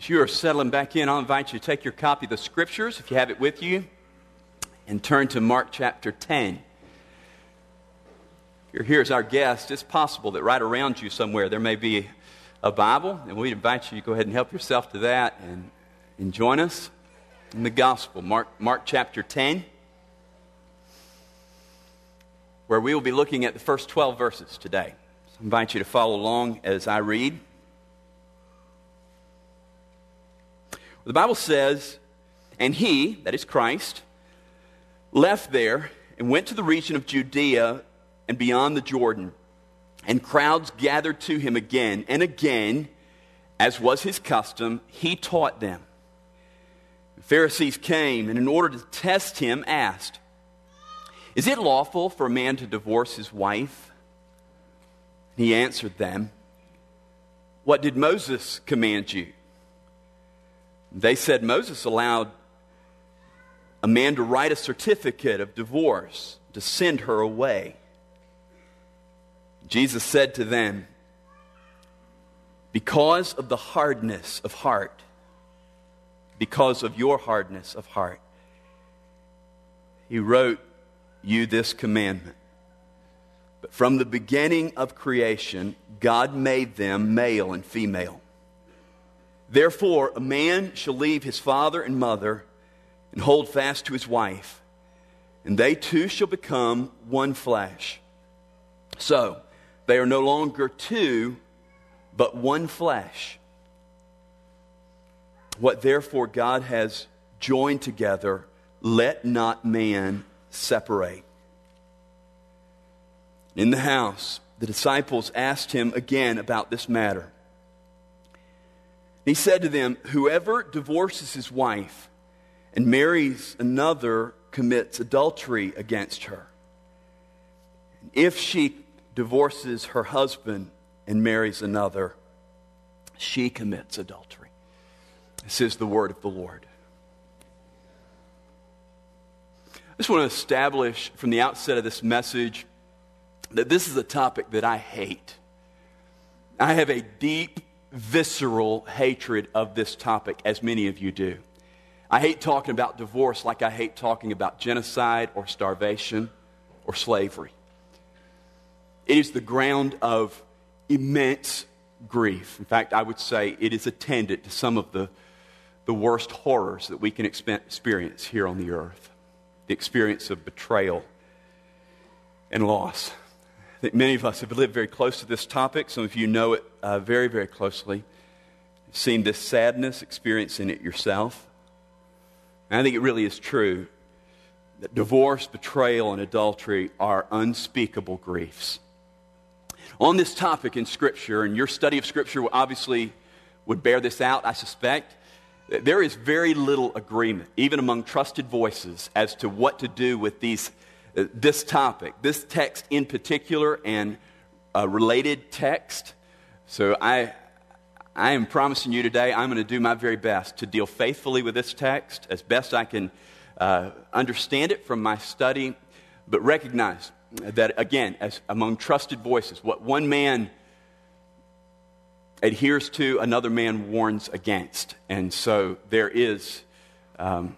As you are settling back in, I'll invite you to take your copy of the Scriptures, if you have it with you, and turn to Mark chapter 10. If you're here as our guest, it's possible that right around you somewhere there may be a Bible, and we'd invite you to go ahead and help yourself to that and join us in the Gospel, Mark chapter 10, where we will be looking at the first 12 verses today. So I invite you to follow along as I read. The Bible says, "And he," that is Christ, "left there and went to the region of Judea and beyond the Jordan. And crowds gathered to him again and again, as was his custom, he taught them. The Pharisees came, and in order to test him, asked, 'Is it lawful for a man to divorce his wife?' He answered them, 'What did Moses command you?' They said, 'Moses allowed a man to write a certificate of divorce to send her away.' Jesus said to them, 'Because of the hardness of heart, because of your hardness of heart, he wrote you this commandment. But from the beginning of creation, God made them male and female. Therefore, a man shall leave his father and mother and hold fast to his wife, and they two shall become one flesh. So, they are no longer two, but one flesh. What therefore God has joined together, let not man separate.' In the house, the disciples asked him again about this matter. He said to them, 'Whoever divorces his wife and marries another commits adultery against her. And if she divorces her husband and marries another, she commits adultery.'" This is the word of the Lord. I just want to establish from the outset of this message that this is a topic that I hate. I have a deep, visceral hatred of this topic, as many of you do. I hate talking about divorce like I hate talking about genocide or starvation or slavery. It is the ground of immense grief. In fact, I would say it is attendant to some of the worst horrors that we can experience here on the earth. The experience of betrayal and loss. I think many of us have lived very close to this topic. Some of you know it very, very closely. You've seen this sadness, experiencing it yourself. And I think it really is true that divorce, betrayal, and adultery are unspeakable griefs. On this topic in Scripture, and your study of Scripture obviously would bear this out, I suspect, there is very little agreement, even among trusted voices, as to what to do with this topic, this text in particular, and a related text. So I am promising you today, I'm going to do my very best to deal faithfully with this text as best I can understand it from my study, but recognize that, again, as among trusted voices, what one man adheres to, another man warns against. And so we're in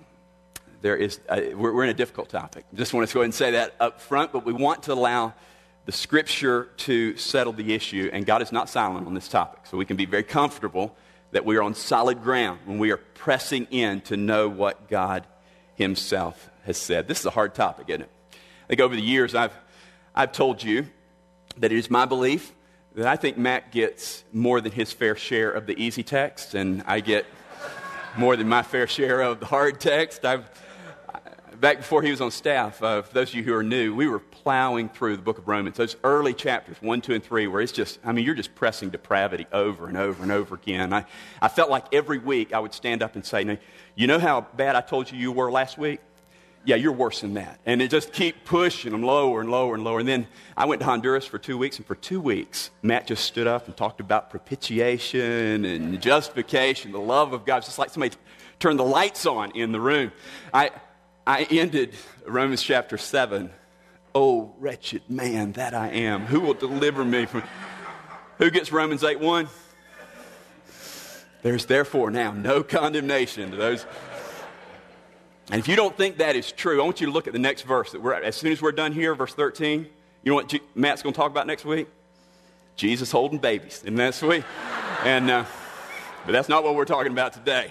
a difficult topic. Just want to go ahead and say that up front, but we want to allow the Scripture to settle the issue, and God is not silent on this topic. So we can be very comfortable that we are on solid ground when we are pressing in to know what God Himself has said. This is a hard topic, isn't it? I think over the years I've told you that it is my belief that I think Matt gets more than his fair share of the easy text, and I get more than my fair share of the hard text. Back before he was on staff, for those of you who are new, we were plowing through the book of Romans, those early chapters, 1, 2, and 3, where it's just, you're just pressing depravity over and over and over again. I felt like every week I would stand up and say, "Now, you know how bad I told you were last week? Yeah, you're worse than that." And it just keep pushing them lower and lower and lower. And then I went to Honduras for 2 weeks, and for 2 weeks, Matt just stood up and talked about propitiation and justification, the love of God. It's just like somebody turned the lights on in the room. I ended Romans chapter 7. "Oh, wretched man that I am, who will deliver me from..." Who gets Romans 8:1? There's therefore now no condemnation to those. And if you don't think that is true, I want you to look at the next verse. As soon as we're done here, verse 13, you know what Matt's going to talk about next week? Jesus holding babies. Isn't that sweet? But that's not what we're talking about today.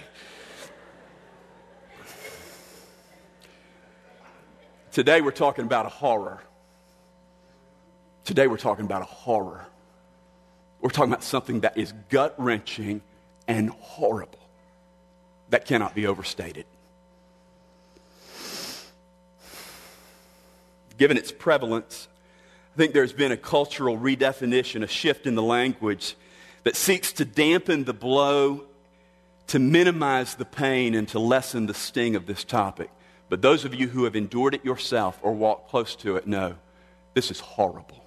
Today we're talking about a horror. Today we're talking about a horror. We're talking about something that is gut-wrenching and horrible. That cannot be overstated. Given its prevalence, I think there's been a cultural redefinition, a shift in the language that seeks to dampen the blow, to minimize the pain, and to lessen the sting of this topic. But those of you who have endured it yourself or walked close to it know this is horrible.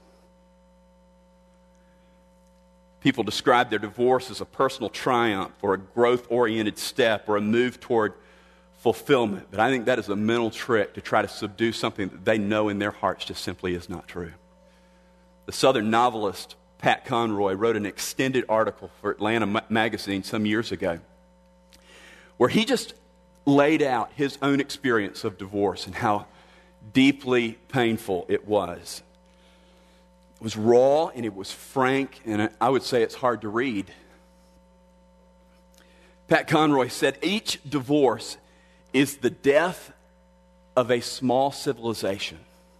People describe their divorce as a personal triumph or a growth-oriented step or a move toward fulfillment. But I think that is a mental trick to try to subdue something that they know in their hearts just simply is not true. The Southern novelist Pat Conroy wrote an extended article for Atlanta Magazine some years ago where he just laid out his own experience of divorce and how deeply painful it was. It was raw and it was frank, and I would say it's hard to read. Pat Conroy said, "Each divorce is the death of a small civilization.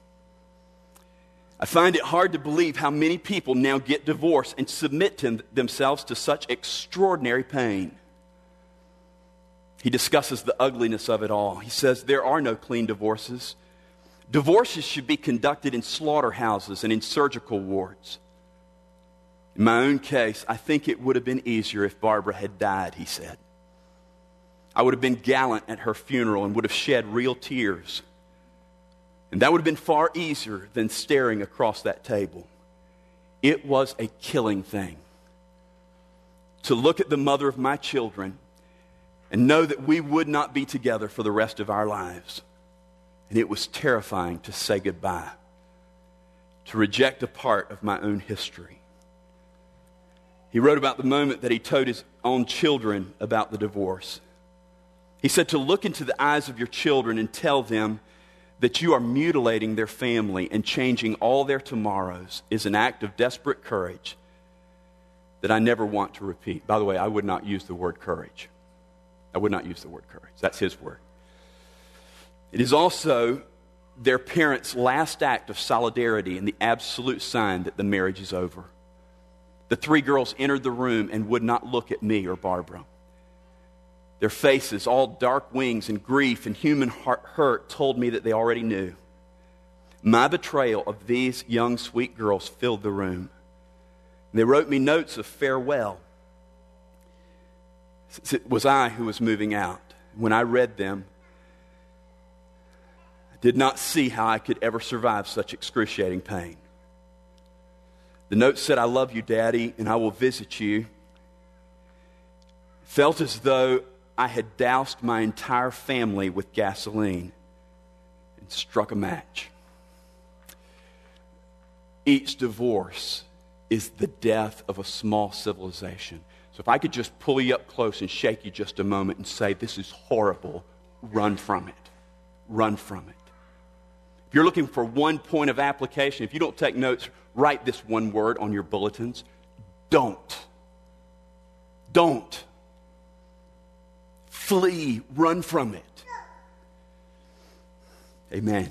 I find it hard to believe how many people now get divorced and submit themselves to such extraordinary pain." He discusses the ugliness of it all. He says there are no clean divorces. Divorces should be conducted in slaughterhouses and in surgical wards. In my own case, I think it would have been easier if Barbara had died, he said. I would have been gallant at her funeral and would have shed real tears. And that would have been far easier than staring across that table. It was a killing thing to look at the mother of my children and know that we would not be together for the rest of our lives. And it was terrifying to say goodbye, to reject a part of my own history. He wrote about the moment that he told his own children about the divorce. He said to look into the eyes of your children and tell them that you are mutilating their family and changing all their tomorrows is an act of desperate courage that I never want to repeat. By the way, I would not use the word courage. I would not use the word courage. That's his word. It is also their parents' last act of solidarity and the absolute sign that the marriage is over. The three girls entered the room and would not look at me or Barbara. Their faces, all dark wings and grief and human hurt, told me that they already knew. My betrayal of these young, sweet girls filled the room. They wrote me notes of farewell. It was I who was moving out. When I read them, I did not see how I could ever survive such excruciating pain. The note said, "I love you, Daddy, and I will visit you." Felt as though I had doused my entire family with gasoline and struck a match. Each divorce is the death of a small civilization. So if I could just pull you up close and shake you just a moment and say, this is horrible, run from it. Run from it. If you're looking for one point of application, if you don't take notes, write this one word on your bulletins. Don't. Don't. Flee, run from it. Amen.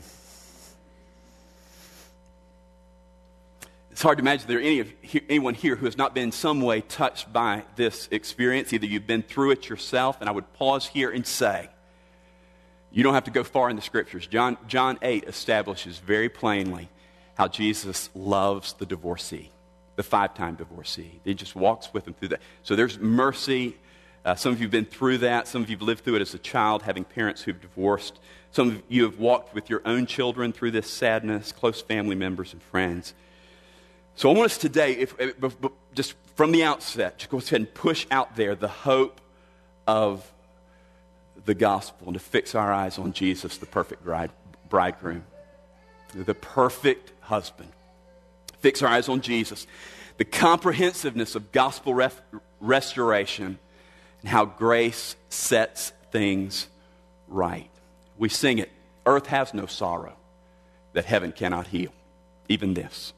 It's hard to imagine there anyone here who has not been in some way touched by this experience. Either you've been through it yourself, and I would pause here and say, you don't have to go far in the Scriptures. John 8 establishes very plainly how Jesus loves the divorcee, the 5-time divorcee. He just walks with him through that. So there's mercy. Some of you have been through that. Some of you have lived through it as a child, having parents who've divorced. Some of you have walked with your own children through this sadness, close family members and friends. So I want us today, just from the outset, just go ahead and push out there the hope of the gospel and to fix our eyes on Jesus, the perfect bridegroom, the perfect husband. Fix our eyes on Jesus. The comprehensiveness of gospel restoration and how grace sets things right. We sing it, earth has no sorrow that heaven cannot heal, even this.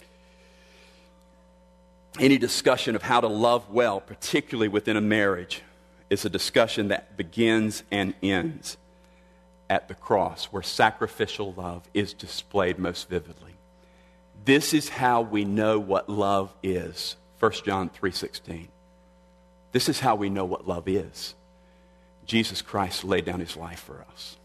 Any discussion of how to love well, particularly within a marriage, is a discussion that begins and ends at the cross, where sacrificial love is displayed most vividly. This is how we know what love is. 1 John 3:16. This is how we know what love is. Jesus Christ laid down his life for us.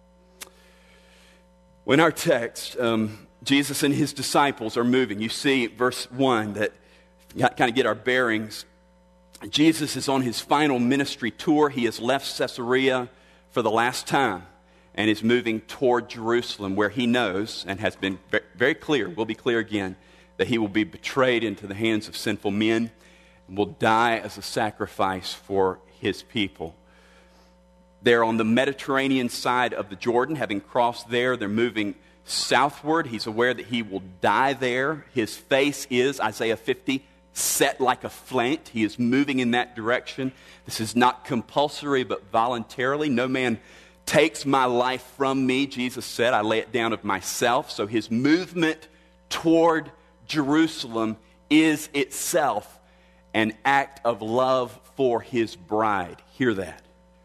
Well, in our text, Jesus and his disciples are moving. You see verse 1 that kind of get our bearings. Jesus is on his final ministry tour. He has left Caesarea for the last time and is moving toward Jerusalem, where he knows and has been very clear, will be clear again, that he will be betrayed into the hands of sinful men and will die as a sacrifice for his people. They're on the Mediterranean side of the Jordan. Having crossed there, they're moving southward. He's aware that he will die there. His face is, Isaiah 50, set like a flint. He is moving in that direction. This is not compulsory, but voluntarily. No man takes my life from me, Jesus said. I lay it down of myself. So his movement toward Jerusalem is itself an act of love for his bride. Hear that.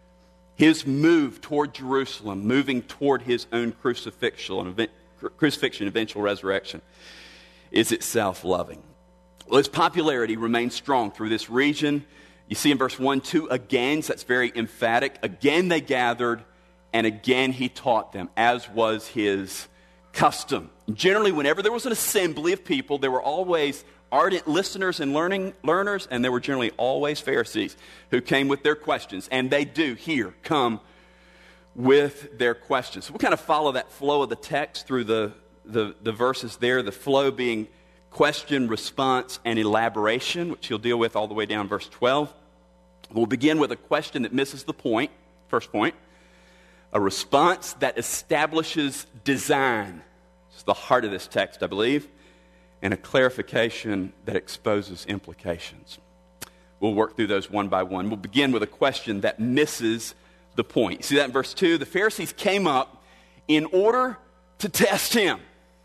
His move toward Jerusalem, moving toward his own crucifixion, eventual resurrection, is itself loving. Well, his popularity remains strong through this region. You see in verse 1, 2, again, so that's very emphatic. Again they gathered, and again he taught them, as was his custom. Generally, whenever there was an assembly of people, there were always ardent listeners and learners, and there were generally always Pharisees who came with their questions. And they do here come with their questions. So we'll kind of follow that flow of the text through the verses there, the flow being question, response, and elaboration, which he'll deal with all the way down verse 12. We'll begin with a question that misses the point, first point. A response that establishes design. It's the heart of this text, I believe. And a clarification that exposes implications. We'll work through those one by one. We'll begin with a question that misses the point. You see that in verse 2? The Pharisees came up in order to test him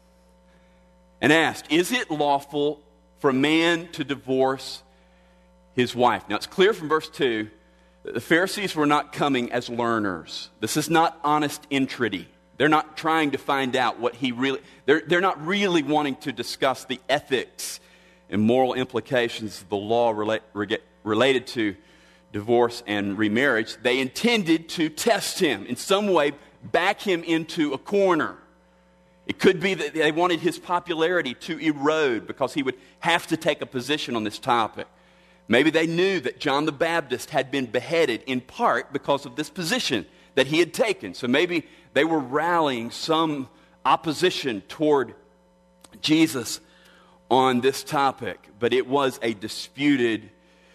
and asked, is it lawful for a man to divorce his wife? Now it's clear from verse 2 that the Pharisees were not coming as learners. This is not honest entreaty. They're not trying to find out what he really... They're not really wanting to discuss the ethics and moral implications of the law related to divorce and remarriage. They intended to test him in some way, back him into a corner. It could be that they wanted his popularity to erode because he would have to take a position on this topic. Maybe they knew that John the Baptist had been beheaded in part because of this position that he had taken. So maybe they were rallying some opposition toward Jesus on this topic. But it was a disputed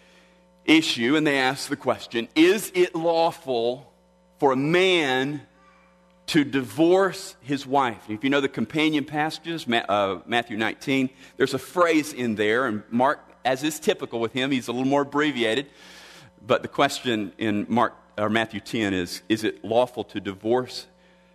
issue, and they asked the question, is it lawful for a man to divorce his wife? And if you know the companion passages, Matthew 19, there's a phrase in there, and Mark, as is typical with him, he's a little more abbreviated. But the question in Matthew 10 is it lawful to divorce,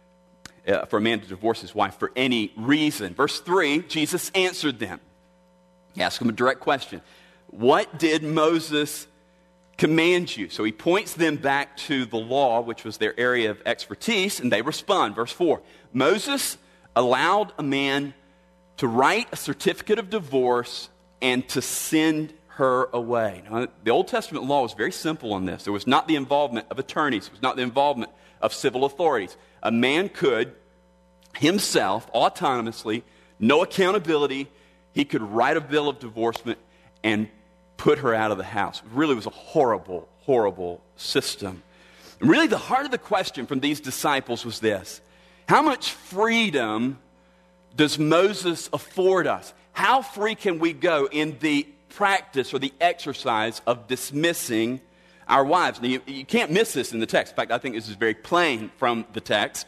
for a man to divorce his wife for any reason? Verse 3, Jesus answered them. He asked them a direct question. What did Moses command you? So he points them back to the law, which was their area of expertise, and they respond. Verse 4, Moses allowed a man to write a certificate of divorce and to send her away. Now, the Old Testament law was very simple on this. There was not the involvement of attorneys. It was not the involvement of civil authorities. A man could himself, autonomously, no accountability, he could write a bill of divorcement and put her out of the house. It really was a horrible, horrible system. And really the heart of the question from these disciples was this: how much freedom does Moses afford us? How free can we go in the practice or the exercise of dismissing our wives? Now, you can't miss this in the text. In fact, I think this is very plain from the text,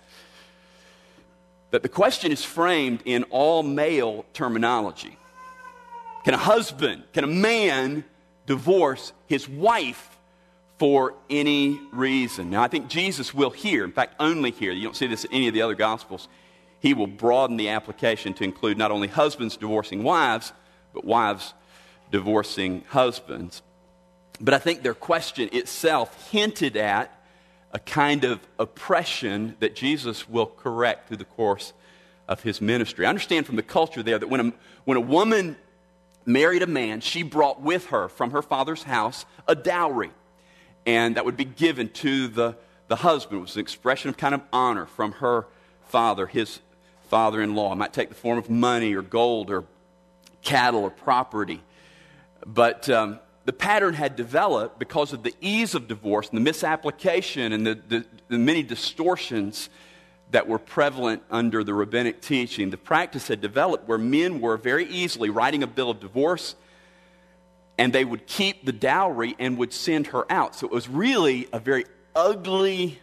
that the question is framed in all male terminology. Can a man divorce his wife for any reason. Now, I think Jesus will here, in fact, only here. You don't see this in any of the other Gospels. He will broaden the application to include not only husbands divorcing wives, but wives divorcing husbands. But I think their question itself hinted at a kind of oppression that Jesus will correct through the course of his ministry. I understand from the culture there that when a woman married a man, she brought with her from her father's house a dowry. And that would be given to the husband. It was an expression of kind of honor from her father, his father-in-law. It might take the form of money or gold or cattle or property. But the pattern had developed because of the ease of divorce and the misapplication and the many distortions that were prevalent under the rabbinic teaching. The practice had developed where men were very easily writing a bill of divorce, and they would keep the dowry and would send her out. So it was really a very ugly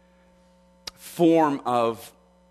form of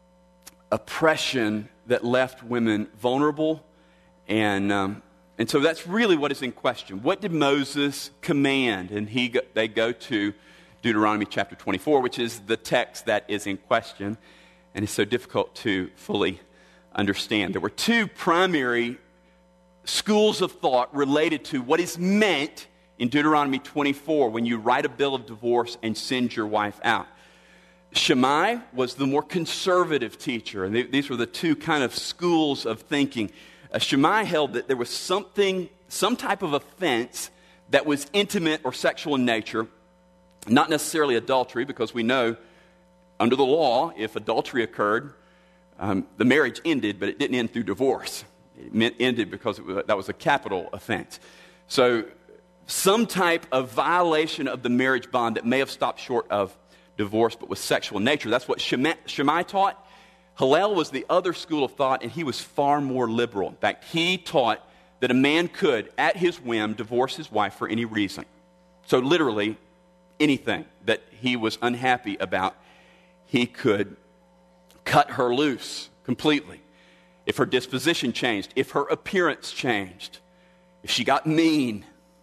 oppression that left women vulnerable. And so that's really what is in question. What did Moses command? And they go to Deuteronomy chapter 24, which is the text that is in question, and it's so difficult to fully understand. There were two primary schools of thought related to what is meant in Deuteronomy 24 when you write a bill of divorce and send your wife out. Shammai was the more conservative teacher, and these were the two kind of schools of thinking. Shammai held that there was some type of offense that was intimate or sexual in nature, not necessarily adultery, because we know under the law, if adultery occurred, the marriage ended, but it didn't end through divorce. It ended because that was a capital offense. So some type of violation of the marriage bond that may have stopped short of divorce, but was sexual in nature. That's what Shammai taught. Hillel was the other school of thought, and he was far more liberal. In fact, he taught that a man could, at his whim, divorce his wife for any reason. So literally, anything that he was unhappy about, he could cut her loose completely. If her disposition changed, if her appearance changed, if she got mean,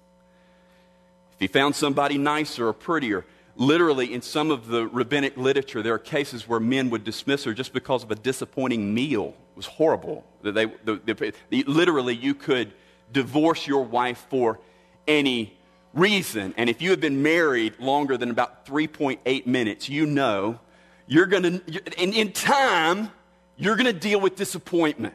if he found somebody nicer or prettier. Literally, in some of the rabbinic literature, there are cases where men would dismiss her just because of a disappointing meal. It was horrible. Literally, you could divorce your wife for any reason. And if you have been married longer than about 3.8 minutes, you know you're going to, in time, you're going to deal with disappointment.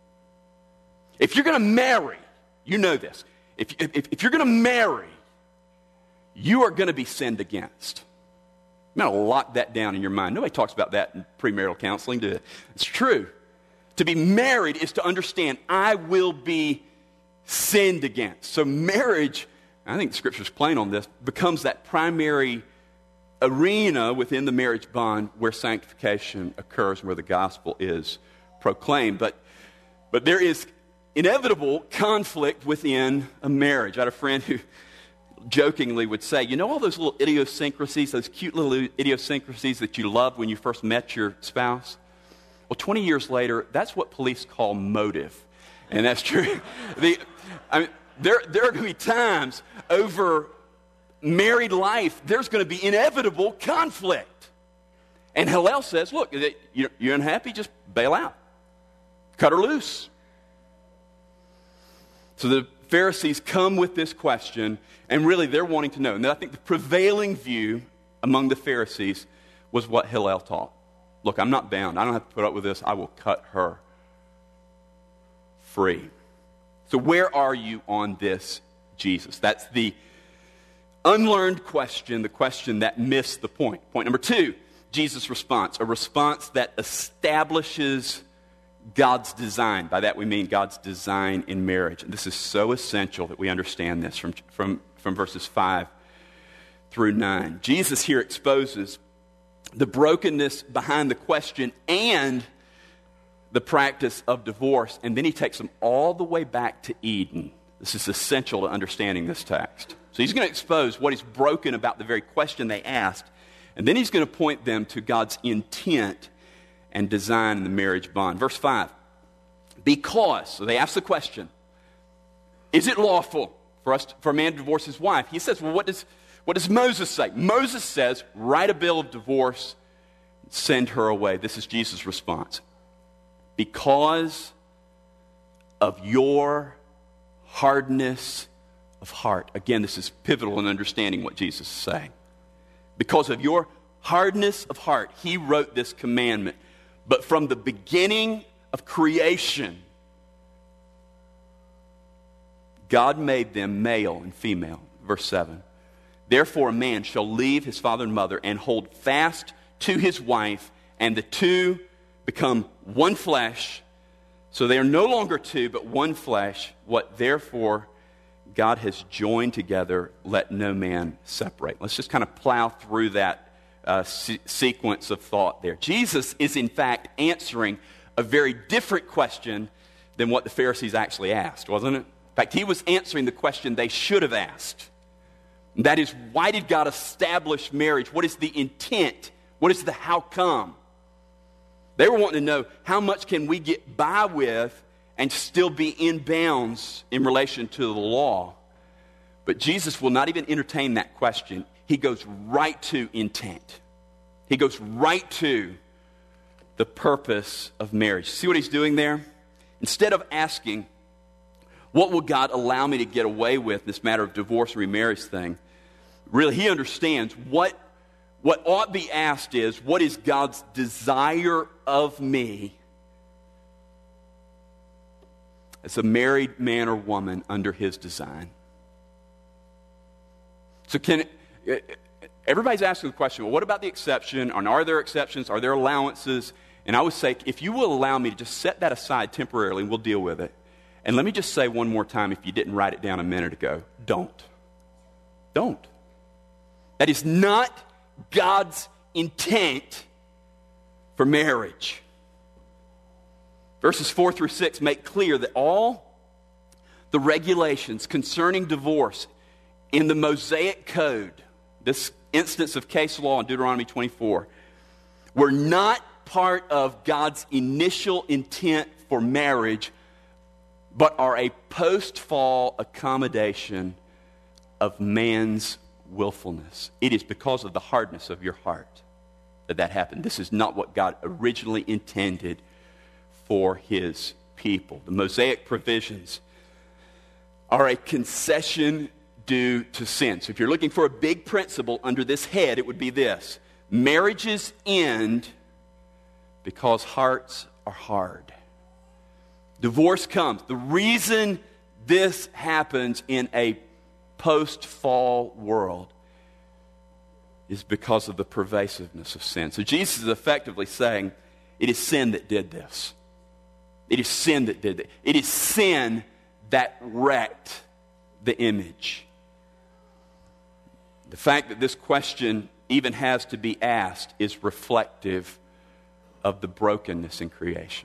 If you're going to marry, you know this. If you're going to marry, you are going to be sinned against. I'm going to lock that down in your mind. Nobody talks about that in premarital counseling. It's true. To be married is to understand I will be sinned against. So marriage, I think the Scripture's plain on this, becomes that primary arena within the marriage bond where sanctification occurs, where the gospel is proclaimed. But there is inevitable conflict within a marriage. I had a friend who jokingly would say, you know all those little idiosyncrasies, those cute little idiosyncrasies that you loved when you first met your spouse? Well, 20 years later, that's what police call motive. And that's true. There are going to be times over married life, there's going to be inevitable conflict. And Hillel says, look, you're unhappy, just bail out. Cut her loose. So the Pharisees come with this question, and really they're wanting to know. And I think the prevailing view among the Pharisees was what Hillel taught. Look, I'm not bound. I don't have to put up with this. I will cut her free. So where are you on this, Jesus? That's the unlearned question, the question that missed the point. Point number two, Jesus' response, a response that establishes God's design. By that we mean God's design in marriage. And this is so essential that we understand this from verses 5 through 9. Jesus here exposes the brokenness behind the question and the practice of divorce, and then he takes them all the way back to Eden. This is essential to understanding this text. So he's going to expose what is broken about the very question they asked, and then he's going to point them to God's intent and design in the marriage bond. Verse 5, because, so they ask the question, is it lawful for a man to divorce his wife? He says, well, what does What does Moses say? Moses says, write a bill of divorce, send her away. This is Jesus' response. Because of your hardness of heart. Again, this is pivotal in understanding what Jesus is saying. Because of your hardness of heart, he wrote this commandment. But from the beginning of creation, God made them male and female. Verse 7. Therefore a man shall leave his father and mother and hold fast to his wife, and the two become one flesh. So they are no longer two, but one flesh. What therefore God has joined together, let no man separate. Let's just kind of plow through that sequence of thought there. Jesus is in fact answering a very different question than what the Pharisees actually asked, wasn't it? In fact, he was answering the question they should have asked. That is, why did God establish marriage? What is the intent? What is the how come? They were wanting to know, how much can we get by with and still be in bounds in relation to the law? But Jesus will not even entertain that question. He goes right to intent. He goes right to the purpose of marriage. See what he's doing there? Instead of asking, what will God allow me to get away with, this matter of divorce and remarriage thing? Really, he understands what ought be asked is, what is God's desire of me as a married man or woman under his design? So everybody's asking the question, well, what about the exception? And are there exceptions? Are there allowances? And I would say, if you will allow me to just set that aside temporarily, we'll deal with it. And let me just say one more time, if you didn't write it down a minute ago, don't. Don't. That is not God's intent for marriage. Verses 4 through 6 make clear that all the regulations concerning divorce in the Mosaic Code, this instance of case law in Deuteronomy 24, were not part of God's initial intent for marriage, but are a post-fall accommodation of man's willfulness. It is because of the hardness of your heart that happened. This is not what God originally intended for his people. The Mosaic provisions are a concession due to sin. So if you're looking for a big principle under this head, it would be this: marriages end because hearts are hard. Divorce comes. The reason this happens in a post-fall world is because of the pervasiveness of sin. So Jesus is effectively saying, it is sin that did this. It is sin that did it. It is sin that wrecked the image. The fact that this question even has to be asked is reflective of the brokenness in creation.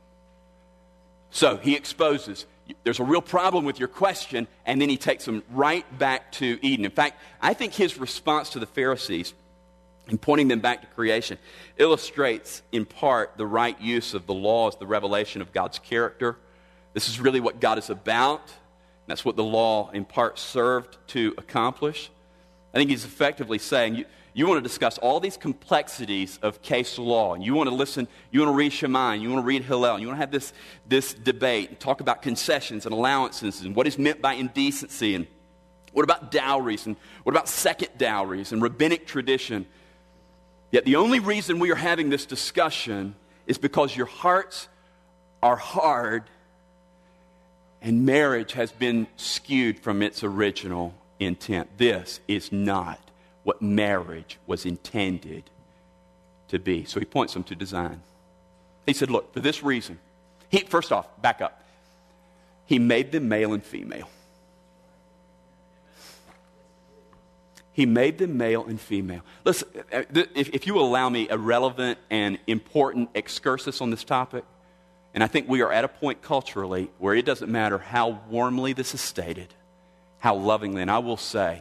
So he exposes, there's a real problem with your question, and then he takes them right back to Eden. In fact, I think his response to the Pharisees in pointing them back to creation illustrates in part the right use of the law as the revelation of God's character. This is really what God is about. That's what the law in part served to accomplish. I think he's effectively saying, you want to discuss all these complexities of case law, and you want to listen, you want to read Shema, and you want to read Hillel, and you want to have this debate and talk about concessions and allowances and what is meant by indecency, and what about dowries, and what about second dowries and rabbinic tradition. Yet the only reason we are having this discussion is because your hearts are hard and marriage has been skewed from its original intent. This is not what marriage was intended to be. So he points them to design. He said, look, for this reason, first off, back up. He made them male and female. He made them male and female. Listen, if you will allow me a relevant and important excursus on this topic, and I think we are at a point culturally where it doesn't matter how warmly this is stated, how lovingly, and I will say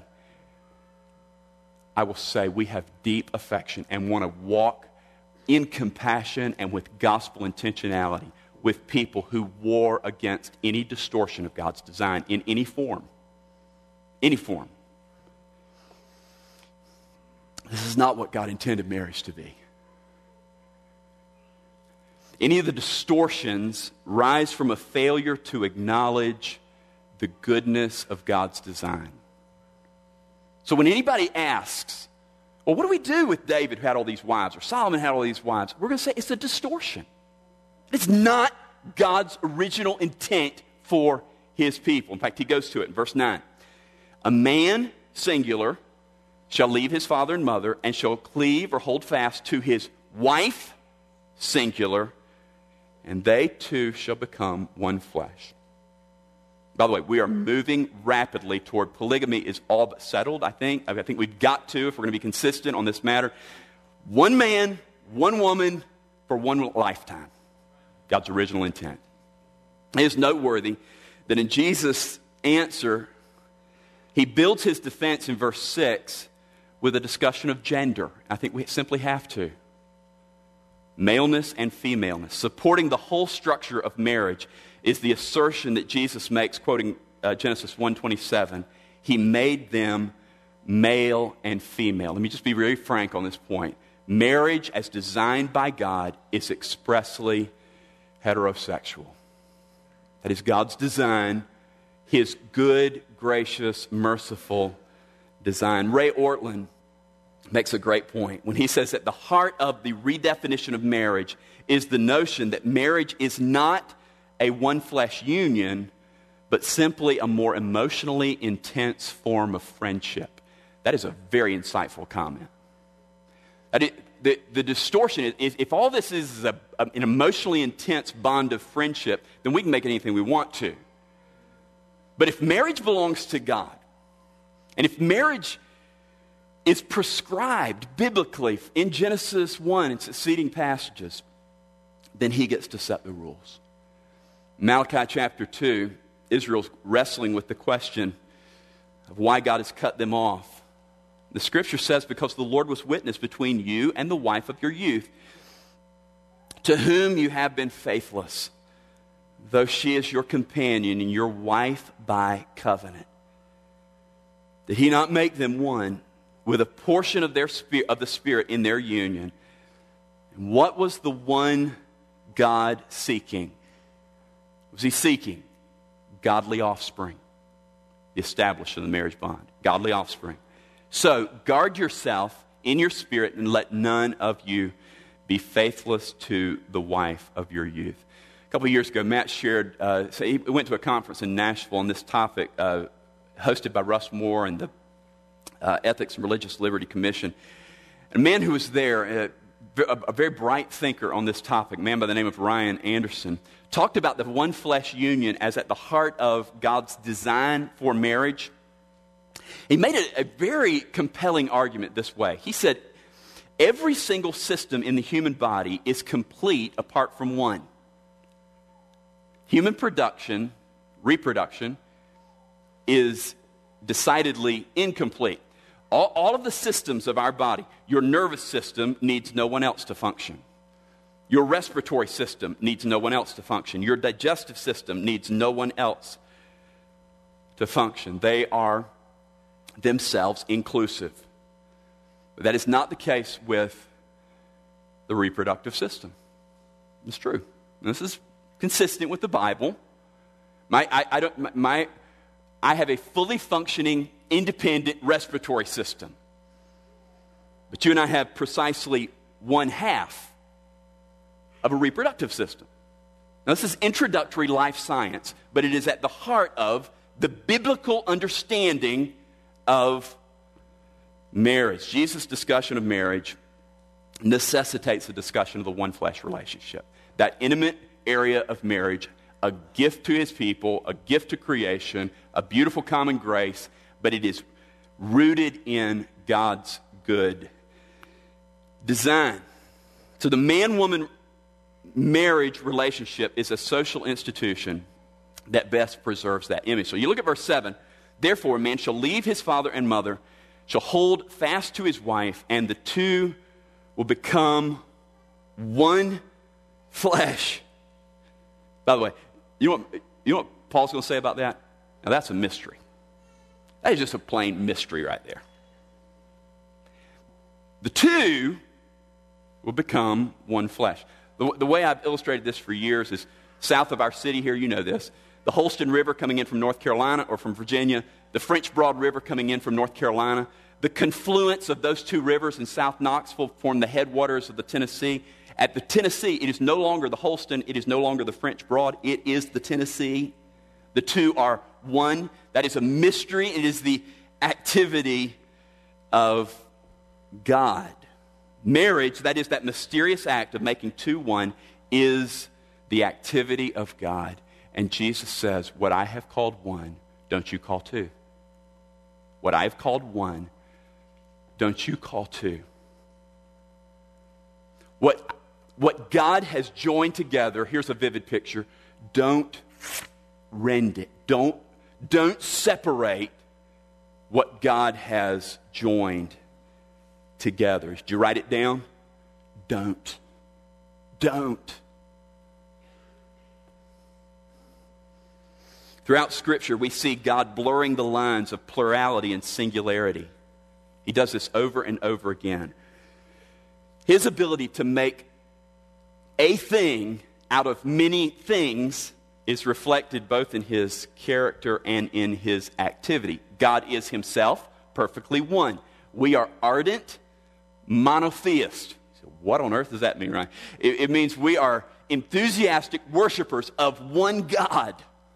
we have deep affection and want to walk in compassion and with gospel intentionality with people who war against any distortion of God's design in any form. Any form. is not what God intended marriage to be. Any of the distortions rise from a failure to acknowledge the goodness of God's design. So when anybody asks, well, what do we do with David who had all these wives, or Solomon had all these wives? We're going to say it's a distortion. It's not God's original intent for his people. In fact, he goes to it in verse 9. A man, singular, shall leave his father and mother and shall cleave or hold fast to his wife, singular, and they two shall become one flesh. By the way, we are moving rapidly toward polygamy is all but settled, I think. I think we've got to, if we're going to be consistent on this matter. One man, one woman for one lifetime. God's original intent. It is noteworthy that in Jesus' answer, he builds his defense in verse 6 with a discussion of gender. I think we simply have to. Maleness and femaleness. Supporting the whole structure of marriage is the assertion that Jesus makes, quoting Genesis 1:27. He made them male and female. Let me just be very frank on this point. Marriage, as designed by God, is expressly heterosexual. That is God's design, his good, gracious, merciful design. Ray Ortlund makes a great point when he says that the heart of the redefinition of marriage is the notion that marriage is not a one-flesh union, but simply a more emotionally intense form of friendship. That is a very insightful comment. The distortion is, if all this is an emotionally intense bond of friendship, then we can make anything we want to. But if marriage belongs to God, and if marriage is prescribed biblically in Genesis 1 and succeeding passages, then he gets to set the rules. Malachi chapter 2, Israel's wrestling with the question of why God has cut them off. The scripture says, because the Lord was witness between you and the wife of your youth, to whom you have been faithless, though she is your companion and your wife by covenant. Did he not make them one with a portion of their of the Spirit in their union? And what was the one God seeking? Was he seeking godly offspring? The establishment of the marriage bond. Godly offspring. So guard yourself in your spirit and let none of you be faithless to the wife of your youth. A couple of years ago, Matt shared, he went to a conference in Nashville on this topic, hosted by Russ Moore and the Ethics and Religious Liberty Commission. A man who was there, a very bright thinker on this topic, a man by the name of Ryan Anderson, talked about the one flesh union as at the heart of God's design for marriage. He made a very compelling argument this way. He said, every single system in the human body is complete apart from one. Human reproduction, is decidedly incomplete. All of the systems of our body, your nervous system needs no one else to function. Your respiratory system needs no one else to function. Your digestive system needs no one else to function. They are themselves inclusive. But that is not the case with the reproductive system. It's true. And this is consistent with the Bible. I have a fully functioning, independent respiratory system. But you and I have precisely one half of a reproductive system. Now, this is introductory life science, but it is at the heart of the biblical understanding of marriage. Jesus' discussion of marriage necessitates the discussion of the one flesh relationship. That intimate area of marriage, a gift to his people, a gift to creation, a beautiful common grace, but it is rooted in God's good design. So the man-woman marriage relationship is a social institution that best preserves that image. So you look at verse 7. Therefore, a man shall leave his father and mother, shall hold fast to his wife, and the two will become one flesh. By the way, you know what Paul's going to say about that? Now that's a mystery. That is just a plain mystery right there. The two will become one flesh. The way I've illustrated this for years is south of our city here, you know this, the Holston River coming in from North Carolina or from Virginia, the French Broad River coming in from North Carolina. The confluence of those two rivers in South Knoxville form the headwaters of the Tennessee. At the Tennessee, it is no longer the Holston, it is no longer the French Broad, it is the Tennessee. The two are one. That is a mystery. It is the activity of God. Marriage, that is that mysterious act of making two one, is the activity of God. And Jesus says, what I have called one, don't you call two. What I have called one, don't you call two. What God has joined together, here's a vivid picture, don't rend it. Don't separate what God has joined together. Did you write it down? Don't. Throughout Scripture, we see God blurring the lines of plurality and singularity. He does this over and over again. His ability to make a thing out of many things is reflected both in his character and in his activity. God is himself perfectly one. We are ardent monotheists. So what on earth does that mean, right? It means we are enthusiastic worshipers of one God.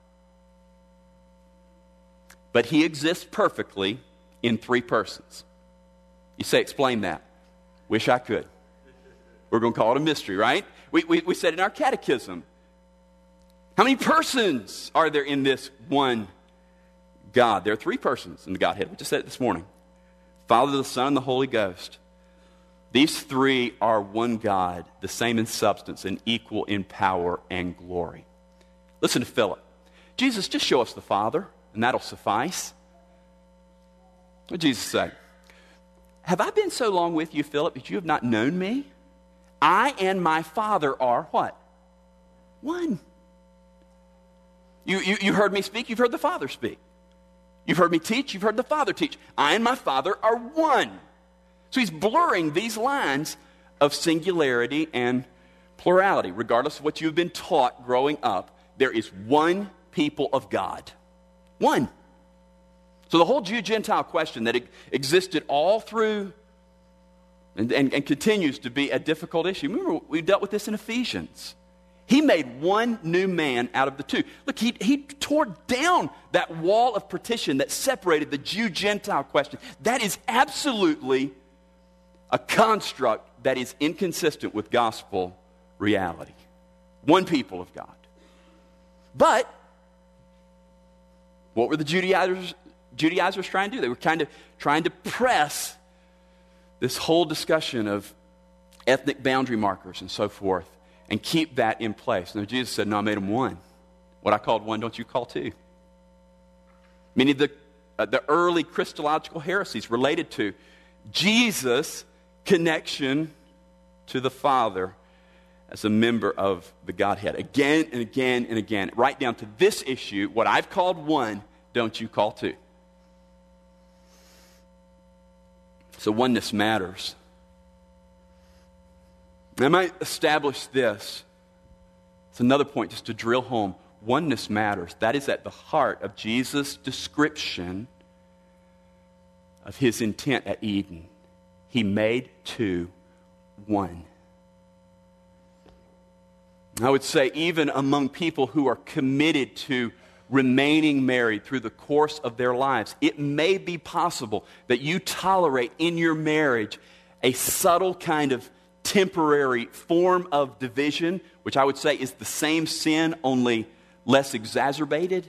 But he exists perfectly in three persons. You say, explain that. Wish I could. We're going to call it a mystery, right? We said in our catechism, how many persons are there in this one God? There are three persons in the Godhead. We just said it this morning. Father, the Son, and the Holy Ghost. These three are one God, the same in substance and equal in power and glory. Listen to Philip. Jesus, just show us the Father, and that'll suffice. What did Jesus say? Have I been so long with you, Philip, that you have not known me? I and my Father are what? One. You heard me speak, you've heard the Father speak. You've heard me teach, you've heard the Father teach. I and my Father are one. So he's blurring these lines of singularity and plurality. Regardless of what you've been taught growing up, there is one people of God. One. So the whole Jew-Gentile question that existed all through and continues to be a difficult issue. Remember, we dealt with this in Ephesians. He made one new man out of the two. Look, he tore down that wall of partition that separated the Jew-Gentile question. That is absolutely a construct that is inconsistent with gospel reality. One people of God. But what were the Judaizers trying to do? They were kind of trying to press this whole discussion of ethnic boundary markers and so forth and keep that in place. Now Jesus said, no, I made them one. What I called one, don't you call two. Many of the early Christological heresies related to Jesus' connection to the Father as a member of the Godhead. Again and again and again. Right down to this issue, what I've called one, don't you call two. So oneness matters. I might establish this. It's another point just to drill home. Oneness matters. That is at the heart of Jesus' description of his intent at Eden. He made two one. I would say even among people who are committed to remaining married through the course of their lives, it may be possible that you tolerate in your marriage a subtle kind of temporary form of division, which I would say is the same sin, only less exacerbated.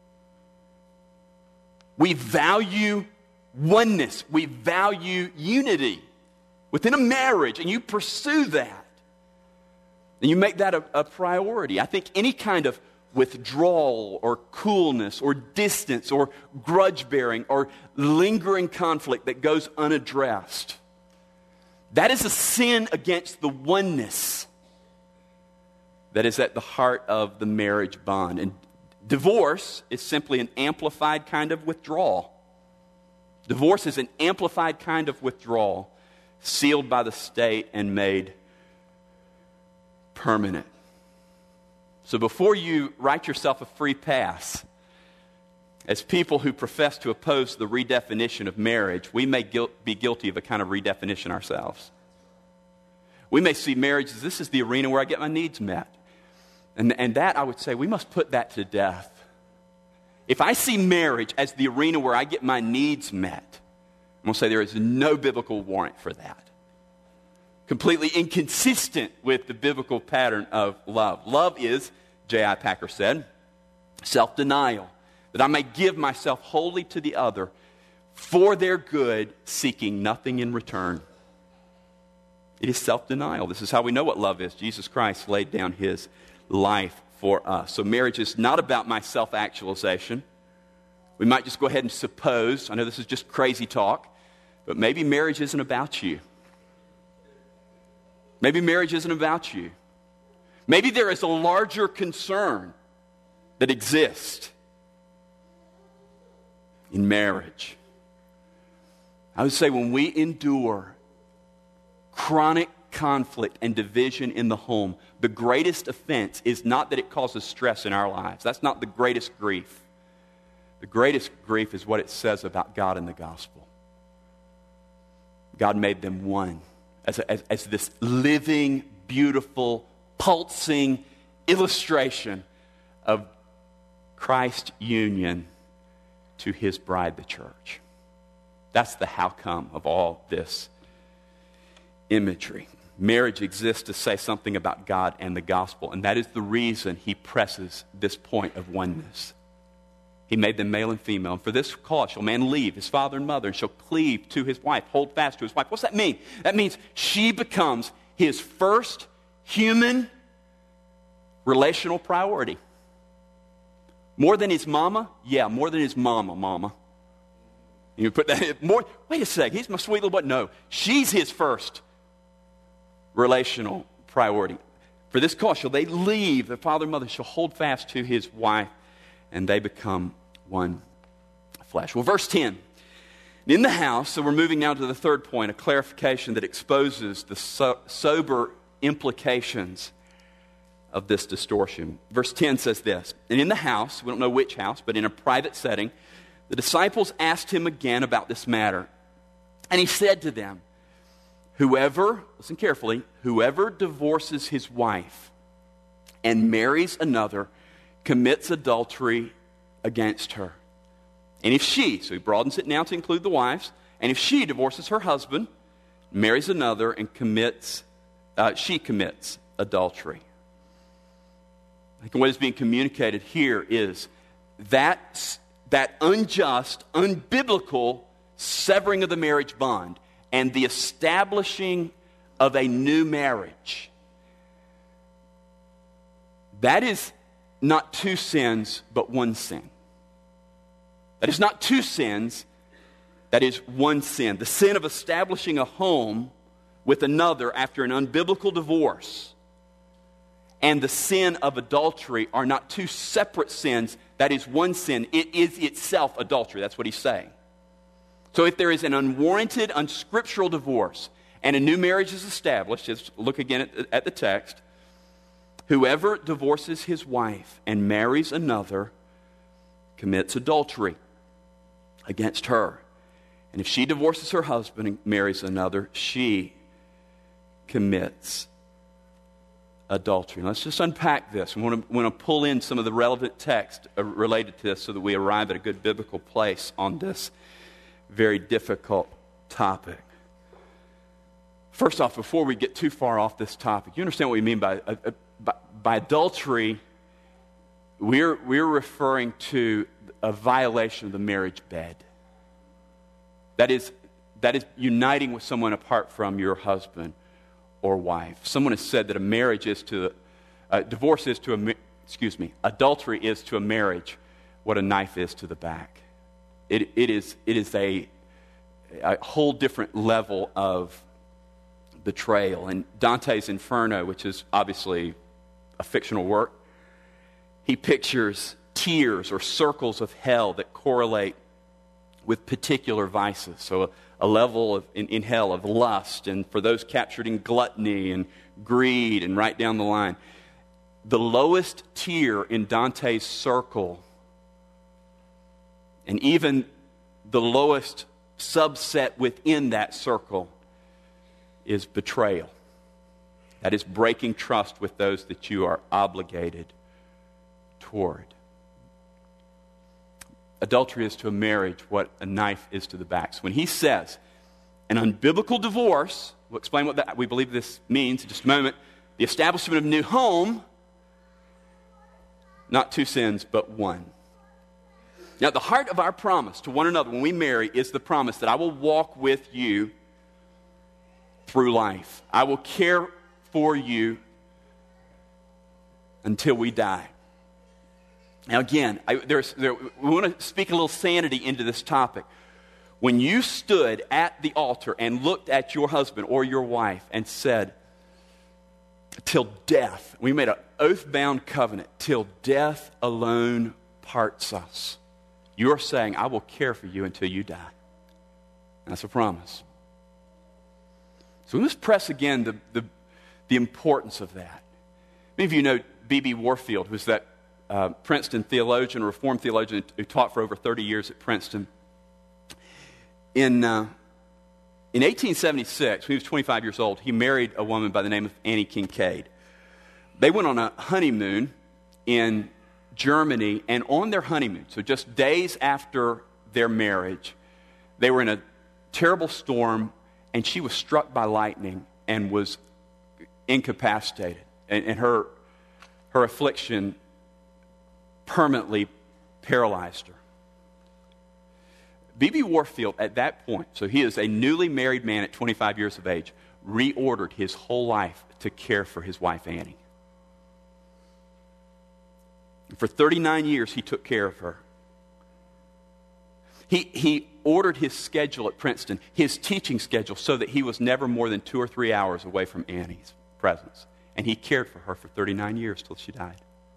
We value oneness. We value unity within a marriage, and you pursue that. And you make that a priority. I think any kind of withdrawal or coolness or distance or grudge-bearing or lingering conflict that goes unaddressed, that is a sin against the oneness that is at the heart of the marriage bond. And divorce is simply an amplified kind of withdrawal. Divorce is an amplified kind of withdrawal sealed by the state and made permanent. So before you write yourself a free pass, as people who profess to oppose the redefinition of marriage, we may be guilty of a kind of redefinition ourselves. We may see marriage as this is the arena where I get my needs met. And that, I would say, we must put that to death. If I see marriage as the arena where I get my needs met, I'm going to say there is no biblical warrant for that. Completely inconsistent with the biblical pattern of love. Love is, J.I. Packer said, self-denial. That I may give myself wholly to the other for their good, seeking nothing in return. It is self-denial. This is how we know what love is. Jesus Christ laid down his life for us. So marriage is not about my self-actualization. We might just go ahead and suppose, I know this is just crazy talk, but maybe marriage isn't about you. Maybe marriage isn't about you. Maybe there is a larger concern that exists in marriage. I would say when we endure chronic conflict and division in the home, the greatest offense is not that it causes stress in our lives. That's not the greatest grief. The greatest grief is what it says about God and the gospel. God made them one as this living, beautiful, pulsing illustration of Christ's union to his bride, the church. That's the how come of all this imagery. Marriage exists to say something about God and the gospel, and that is the reason he presses this point of oneness. He made them male and female. And for this cause shall man leave his father and mother and shall cleave to his wife, hold fast to his wife. What's that mean? That means she becomes his first human relational priority. More than his mama? Yeah, more than his mama. You put that more. Wait a sec, he's my sweet little boy. No, she's his first relational priority. For this cause shall they leave the father and mother, shall hold fast to his wife, and they become one flesh. Well, verse 10. In the house, so we're moving now to the third point, a clarification that exposes the sober implications of this distortion. Verse 10 says this, and in the house, we don't know which house, but in a private setting, the disciples asked him again about this matter. And he said to them, whoever, listen carefully, whoever divorces his wife and marries another commits adultery against her. And if she, so he broadens it now to include the wives, and if she divorces her husband, marries another, and she commits adultery. I think what is being communicated here is that unjust, unbiblical severing of the marriage bond and the establishing of a new marriage. That is not two sins, but one sin. That is not two sins, that is one sin. The sin of establishing a home with another after an unbiblical divorce and the sin of adultery are not two separate sins. That is one sin. It is itself adultery. That's what he's saying. So if there is an unwarranted, unscriptural divorce and a new marriage is established, just look again at the text, whoever divorces his wife and marries another commits adultery against her. And if she divorces her husband and marries another, she commits adultery. Let's just unpack this. We want to pull in some of the relevant text related to this so that we arrive at a good biblical place on this very difficult topic. First off, before we get too far off this topic, you understand what we mean by adultery? We're referring to a violation of the marriage bed. That is uniting with someone apart from your husband or wife. Someone has said that adultery is to a marriage what a knife is to the back. It is a whole different level of betrayal. And Dante's Inferno, which is obviously a fictional work, he pictures tiers or circles of hell that correlate with particular vices. So a level in hell of lust, and for those captured in gluttony and greed and right down the line. The lowest tier in Dante's circle, and even the lowest subset within that circle, is betrayal. That is breaking trust with those that you are obligated toward. Adultery is to a marriage what a knife is to the back. So when he says an unbiblical divorce, we'll explain what we believe this means in just a moment, the establishment of a new home, not two sins, but one. Now, the heart of our promise to one another when we marry is the promise that I will walk with you through life. I will care for you until we die. Now, again, we want to speak a little sanity into this topic. When you stood at the altar and looked at your husband or your wife and said, till death, we made an oath-bound covenant, till death alone parts us. You're saying, I will care for you until you die. That's a promise. So we must press again the importance of that. Many of you know B.B. Warfield, who's that Princeton theologian, Reformed theologian who taught for over 30 years at Princeton. In 1876, when he was 25 years old, he married a woman by the name of Annie Kincaid. They went on a honeymoon in Germany, and on their honeymoon, so just days after their marriage, they were in a terrible storm, and she was struck by lightning and was incapacitated. And her affliction permanently paralyzed her. B.B. Warfield, at that point, so he is a newly married man at 25 years of age, reordered his whole life to care for his wife, Annie. For 39 years, he took care of her. He ordered his schedule at Princeton, his teaching schedule, so that he was never more than 2 or 3 hours away from Annie's presence. And he cared for her for 39 years till she died.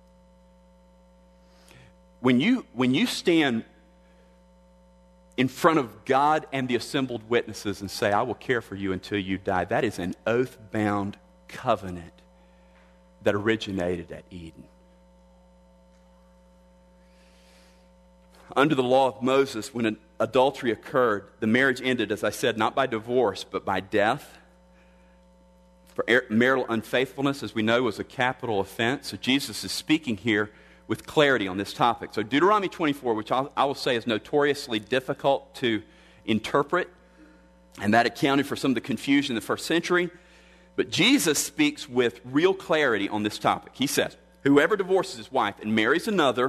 When you stand in front of God and the assembled witnesses and say, I will care for you until you die, that is an oath-bound covenant that originated at Eden. Under the law of Moses, when an adultery occurred, the marriage ended, as I said, not by divorce, but by death. For marital unfaithfulness, as we know, was a capital offense. So Jesus is speaking here with clarity on this topic. So Deuteronomy 24, which I will say is notoriously difficult to interpret, and that accounted for some of the confusion in the first century. But Jesus speaks with real clarity on this topic. He says, whoever divorces his wife and marries another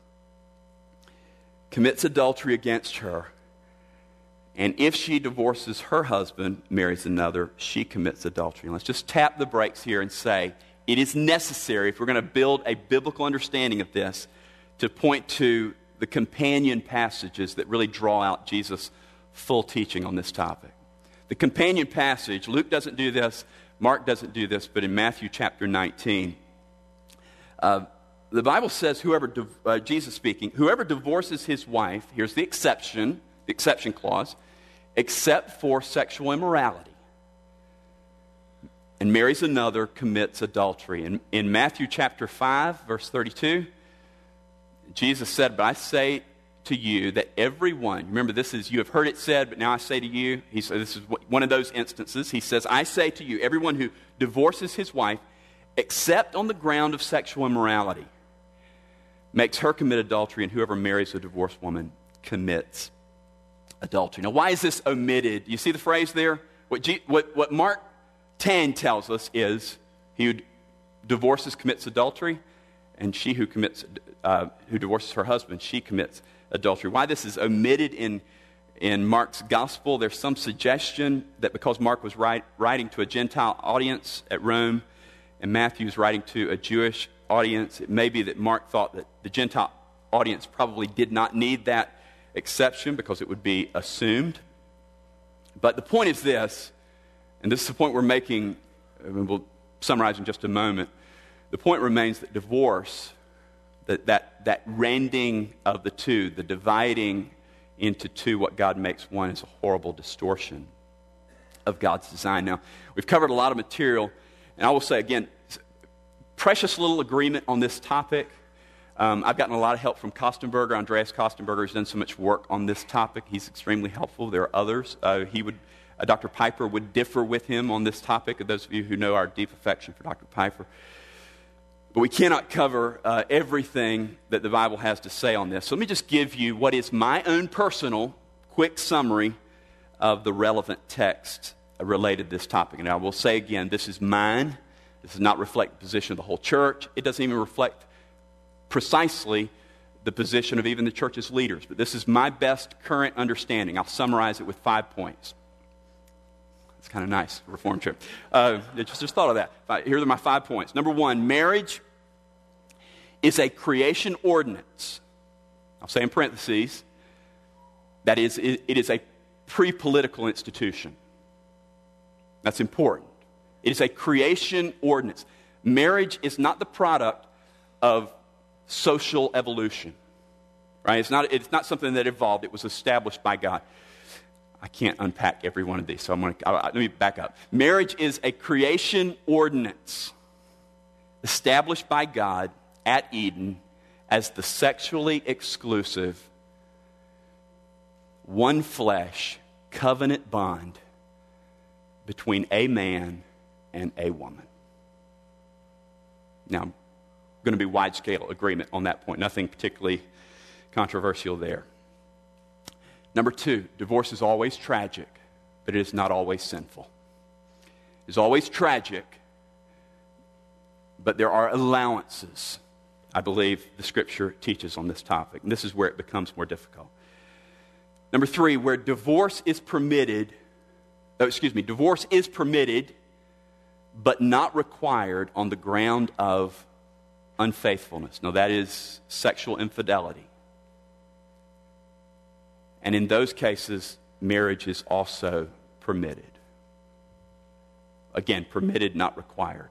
commits adultery against her. And if she divorces her husband, marries another, she commits adultery. And let's just tap the brakes here and say, it is necessary, if we're going to build a biblical understanding of this, to point to the companion passages that really draw out Jesus' full teaching on this topic. The companion passage, Luke doesn't do this, Mark doesn't do this, but in Matthew chapter 19, the Bible says, Jesus speaking, whoever divorces his wife, here's the exception clause, except for sexual immorality, and marries another, commits adultery. In Matthew chapter 5, verse 32, Jesus said, but I say to you that everyone, remember this is, you have heard it said, but now I say to you, he said, this is one of those instances. He says, I say to you, everyone who divorces his wife, except on the ground of sexual immorality, makes her commit adultery, and whoever marries a divorced woman commits adultery. Now, why is this omitted? You see the phrase there? What Mark 10 tells us is he who divorces commits adultery, and she who divorces her husband, she commits adultery. Why this is omitted in Mark's gospel, there's some suggestion that because Mark was writing to a Gentile audience at Rome, and Matthew's writing to a Jewish audience, it may be that Mark thought that the Gentile audience probably did not need that exception because it would be assumed. But the point is this, and this is the point we're making, and we'll summarize in just a moment. The point remains that divorce, that rending of the two, the dividing into two, what God makes one is a horrible distortion of God's design. Now, we've covered a lot of material, and I will say again, precious little agreement on this topic. I've gotten a lot of help from Kostenberger. Andreas Kostenberger has done so much work on this topic. He's extremely helpful. There are others. Dr. Piper would differ with him on this topic, those of you who know our deep affection for Dr. Piper. But we cannot cover everything that the Bible has to say on this. So let me just give you what is my own personal quick summary of the relevant text related to this topic. And I will say again, this is mine. This does not reflect the position of the whole church. It doesn't even reflect precisely the position of even the church's leaders. But this is my best current understanding. I'll summarize it with 5 points. It's kind of nice, Reformed Church. Just thought of that. Here are my 5 points. Number 1, marriage is a creation ordinance. I'll say in parentheses, that is, it is a pre-political institution. That's important. It is a creation ordinance. Marriage is not the product of social evolution, right? It's not something that evolved. It was established by God. I can't unpack every one of these, so let me back up. Marriage is a creation ordinance established by God at Eden as the sexually exclusive, one flesh, covenant bond between a man and a woman. Now, going to be wide-scale agreement on that point. Nothing particularly controversial there. Number 2, divorce is always tragic, but it is not always sinful. It is always tragic, but there are allowances, I believe the Scripture teaches on this topic. And this is where it becomes more difficult. Number 3, where divorce is permitted, but not required on the ground of unfaithfulness. Now, that is sexual infidelity. And in those cases, marriage is also permitted. Again, permitted, not required.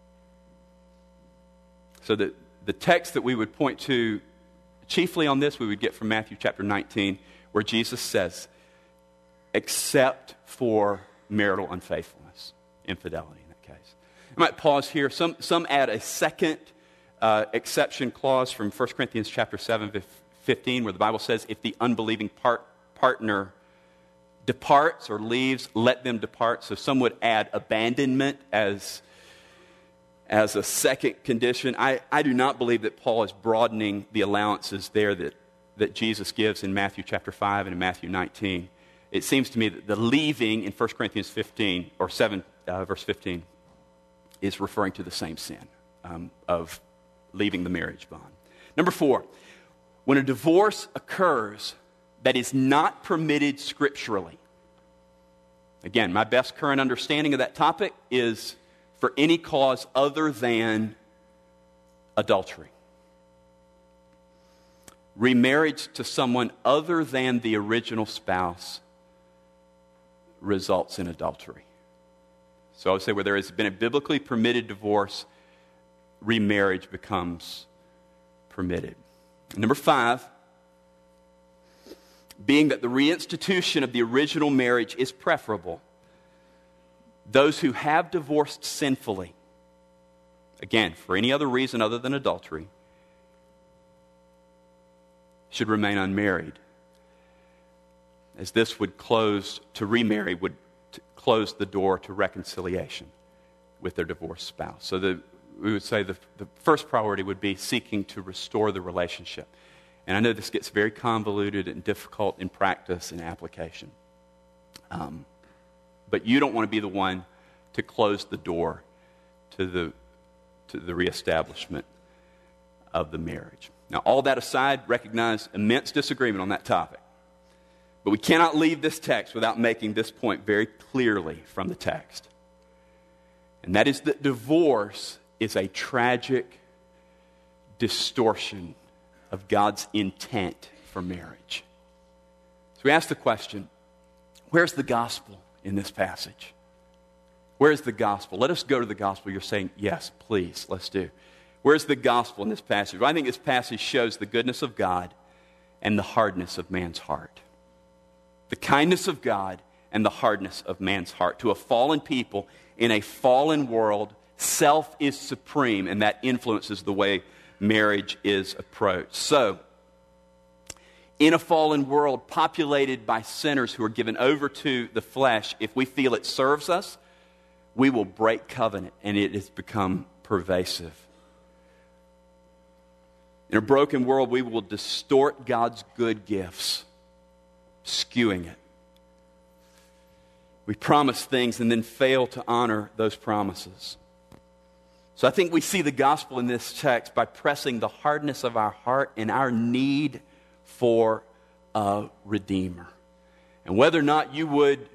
So the text that we would point to chiefly on this, we would get from Matthew chapter 19, where Jesus says, except for marital unfaithfulness, infidelity in that case. I might pause here. Some add a second exception clause from 1 Corinthians chapter 7:15, where the Bible says, if the unbelieving partner departs or leaves, let them depart. So some would add abandonment as a second condition. I do not believe that Paul is broadening the allowances there that Jesus gives in Matthew chapter 5 and in Matthew 19. It seems to me that the leaving in 1 Corinthians 15, or 7, verse 15, is referring to the same sin of leaving the marriage bond. Number 4, when a divorce occurs that is not permitted scripturally. Again, my best current understanding of that topic is for any cause other than adultery. Remarriage to someone other than the original spouse results in adultery. So I would say where there has been a biblically permitted divorce, remarriage becomes permitted. Number 5, being that the reinstitution of the original marriage is preferable, those who have divorced sinfully, again, for any other reason other than adultery, should remain unmarried, as this would remarry would close the door to reconciliation with their divorced spouse. So we would say the first priority would be seeking to restore the relationship. And I know this gets very convoluted and difficult in practice and application. But you don't want to be the one to close the door to the reestablishment of the marriage. Now, all that aside, recognize immense disagreement on that topic. But we cannot leave this text without making this point very clearly from the text. And that is that divorce is a tragic distortion of God's intent for marriage. So we ask the question, where's the gospel in this passage? Where's the gospel? Let us go to the gospel. You're saying, yes, please, let's do. Where's the gospel in this passage? Well, I think this passage shows the goodness of God and the hardness of man's heart. the kindness of God and the hardness of man's heart. To a fallen people in a fallen world, self is supreme, and that influences the way marriage is approached. So, in a fallen world populated by sinners who are given over to the flesh, if we feel it serves us, we will break covenant, and it has become pervasive. In a broken world, we will distort God's good gifts, skewing it. We promise things and then fail to honor those promises. So I think we see the gospel in this text by pressing the hardness of our heart and our need for a Redeemer. And whether or not you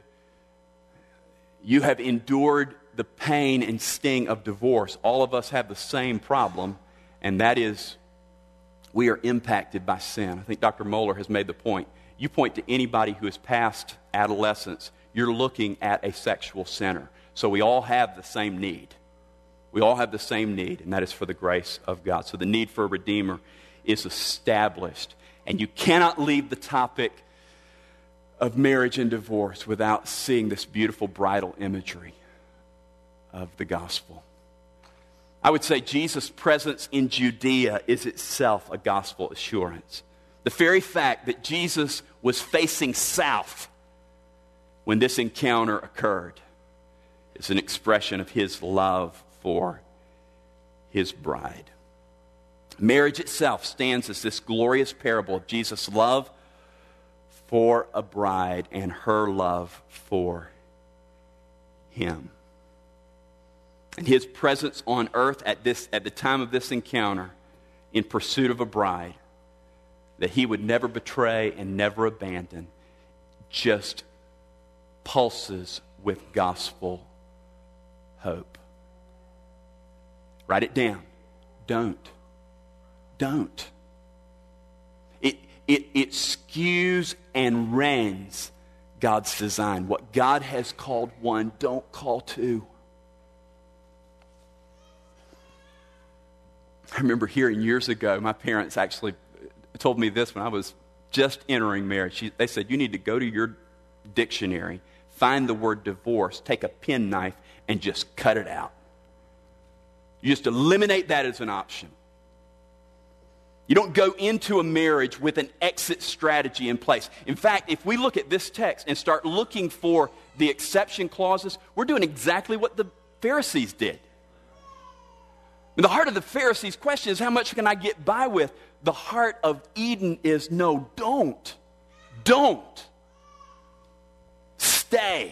have endured the pain and sting of divorce, all of us have the same problem, and that is we are impacted by sin. I think Dr. Moeller has made the point. You point to anybody who is past adolescence, you're looking at a sexual sinner. So we all have the same need. We all have the same need, and that is for the grace of God. So the need for a Redeemer is established. And you cannot leave the topic of marriage and divorce without seeing this beautiful bridal imagery of the gospel. I would say Jesus' presence in Judea is itself a gospel assurance. The very fact that Jesus was facing south when this encounter occurred is an expression of his love for his bride. Marriage itself stands as this glorious parable of Jesus' love for a bride and her love for him. And his presence on earth at the time of this encounter in pursuit of a bride that he would never betray and never abandon just pulses with gospel hope. Write it down. Don't. It skews and rends God's design. What God has called one, don't call two. I remember hearing years ago, my parents actually told me this when I was just entering marriage. They said, you need to go to your dictionary, find the word divorce, take a penknife, and just cut it out. You just eliminate that as an option. You don't go into a marriage with an exit strategy in place. In fact, if we look at this text and start looking for the exception clauses, we're doing exactly what the Pharisees did. The heart of the Pharisees' question is, how much can I get by with? The heart of Eden is, no, don't. Don't. Stay.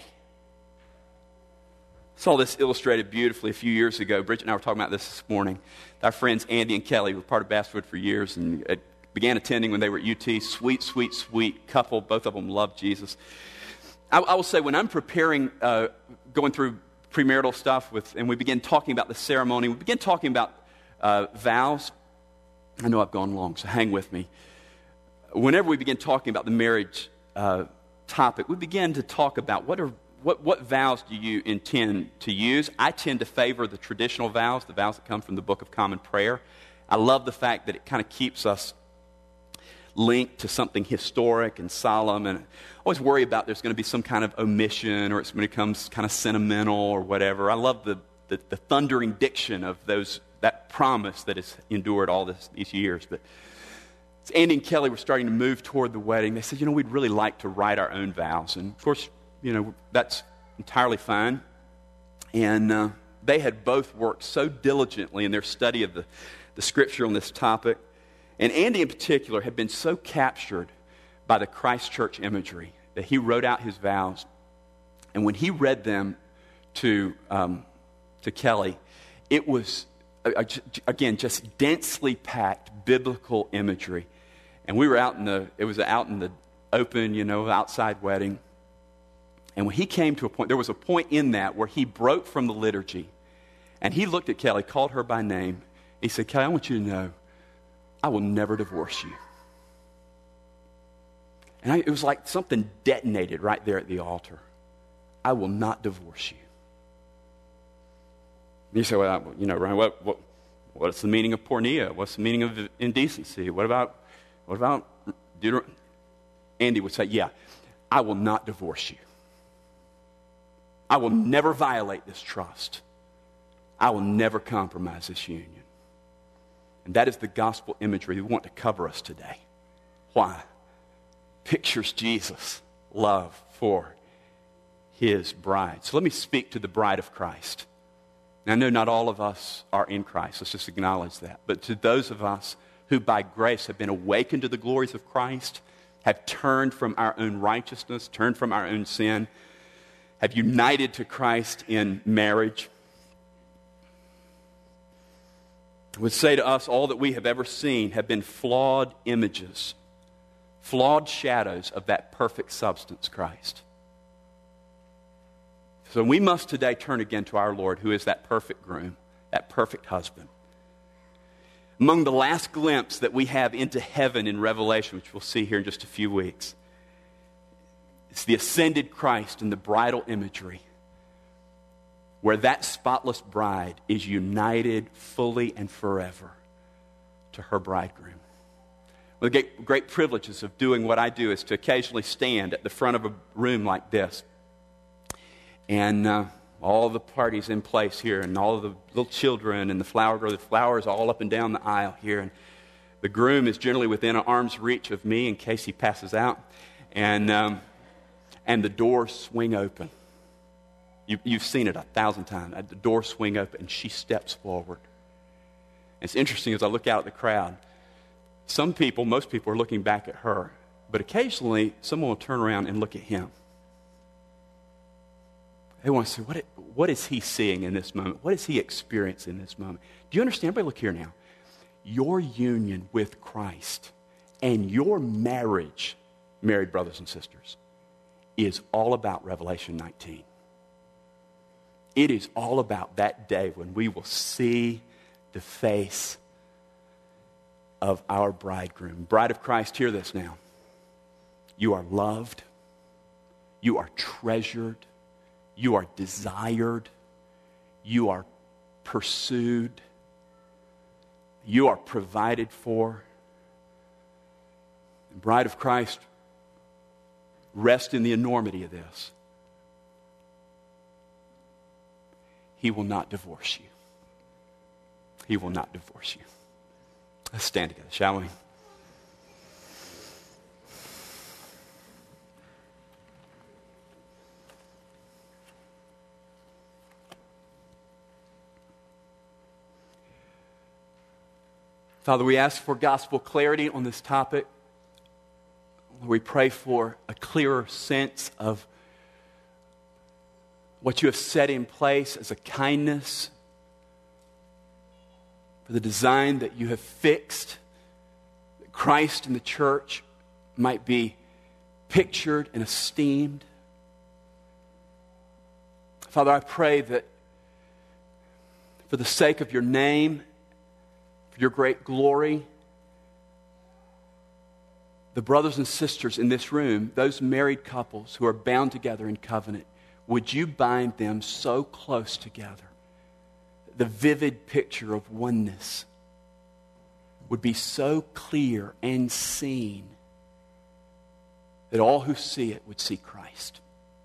Saw this illustrated beautifully a few years ago. Bridget and I were talking about this morning. Our friends Andy and Kelly were part of Basswood for years and began attending when they were at UT. Sweet, sweet, sweet couple. Both of them loved Jesus. I will say, when I'm preparing, going through premarital stuff and we begin talking about the ceremony, we begin talking about vows. I know I've gone long, so hang with me. Whenever we begin talking about the marriage topic, we begin to talk about what vows do you intend to use. I tend to favor the traditional vows, the vows that come from the Book of Common Prayer. I love the fact that it kind of keeps us linked to something historic and solemn, and I always worry about there's going to be some kind of omission or it's going to become kind of sentimental or whatever. I love the thundering diction of that promise that has endured all these years. But as Andy and Kelly were starting to move toward the wedding, they said, we'd really like to write our own vows. And of course, that's entirely fine. And they had both worked so diligently in their study of the scripture on this topic. And Andy in particular had been so captured by the Christ Church imagery that he wrote out his vows. And when he read them to Kelly, it was, again, just densely packed biblical imagery. And we were out in the open, outside wedding. And when he came to a point, there was a point in that where he broke from the liturgy. And he looked at Kelly, called her by name. He said, Kelly, I want you to know, I will never divorce you. And it was like something detonated right there at the altar. I will not divorce you. And you say, well, Ryan, what's the meaning of porneia? What's the meaning of indecency? What about Deuteronomy? Andy would say, yeah, I will not divorce you. I will never violate this trust. I will never compromise this union. And that is the gospel imagery we want to cover us today. Why? Pictures Jesus' love for his bride. So let me speak to the bride of Christ. Now, I know not all of us are in Christ. Let's just acknowledge that. But to those of us who by grace have been awakened to the glories of Christ, have turned from our own righteousness, turned from our own sin, have united to Christ in marriage, I would say to us, all that we have ever seen have been flawed images, flawed shadows of that perfect substance, Christ. So we must today turn again to our Lord, who is that perfect groom, that perfect husband. Among the last glimpse that we have into heaven in Revelation, which we'll see here in just a few weeks, it's the ascended Christ in the bridal imagery, where that spotless bride is united fully and forever to her bridegroom. One of the great privileges of doing what I do is to occasionally stand at the front of a room like this, and all the parties in place here, and all of the little children and the flower girl, the flowers all up and down the aisle here, and the groom is generally within an arm's reach of me in case he passes out, and the doors swing open. You've seen it 1,000 times. The doors swing open, and she steps forward. And it's interesting as I look out at the crowd. Some people, most people are looking back at her, but occasionally someone will turn around and look at him. They want to say, what is he seeing in this moment? What is he experiencing in this moment? Do you understand? Everybody look here now. Your union with Christ and your marriage, married brothers and sisters, is all about Revelation 19. It is all about that day when we will see the face of our bridegroom. Bride of Christ, hear this now. You are loved. You are treasured. You are desired. You are pursued. You are provided for. The bride of Christ, rest in the enormity of this. He will not divorce you. He will not divorce you. Let's stand together, shall we? Father, we ask for gospel clarity on this topic. We pray for a clearer sense of what you have set in place as a kindness, for the design that you have fixed, that Christ and the church might be pictured and esteemed. Father, I pray that for the sake of your name, for your great glory, the brothers and sisters in this room, those married couples who are bound together in covenant, would you bind them so close together? The vivid picture of oneness would be so clear and seen that all who see it would see Christ.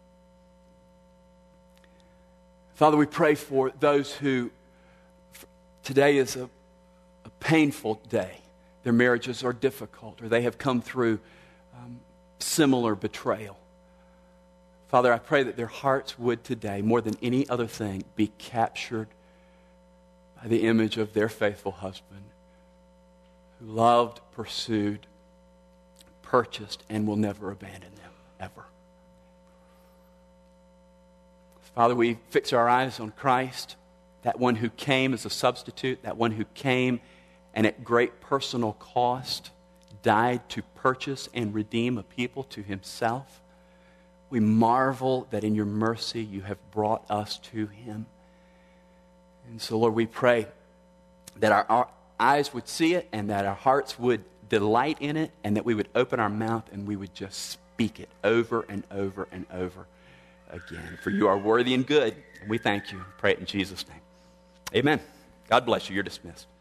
Father, we pray for those who today is a painful day. Their marriages are difficult, or they have come through similar betrayal. Father, I pray that their hearts would today, more than any other thing, be captured by the image of their faithful husband who loved, pursued, purchased, and will never abandon them, ever. Father, we fix our eyes on Christ, that one who came as a substitute, that one who came and at great personal cost died to purchase and redeem a people to himself. We marvel that in your mercy you have brought us to him. And so, Lord, we pray that our eyes would see it and that our hearts would delight in it and that we would open our mouth and we would just speak it over and over and over again. For you are worthy and good, and we thank you. Pray it in Jesus' name. Amen. God bless you. You're dismissed.